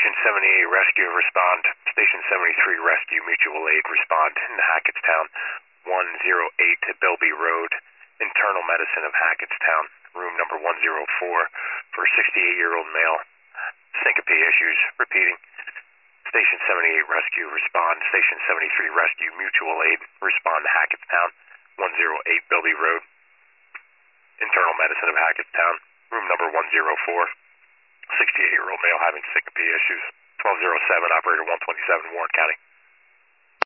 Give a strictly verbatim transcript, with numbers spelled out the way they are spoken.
Station seventy-eight Rescue, respond. Station seventy-three Rescue, Mutual Aid, respond. In Hackettstown, one oh eight Bilby Road, Internal Medicine of Hackettstown, room number one oh four, for a sixty-eight-year-old male. Syncope issues. Repeating. Station seventy-eight Rescue, respond. Station seventy-three Rescue, Mutual Aid, respond to Hackettstown, one oh eight Bilby Road, Internal Medicine of Hackettstown, room number one oh four, sixty-eight-year-old male having syncope issues, twelve oh seven, operator one twenty-seven, Warren County.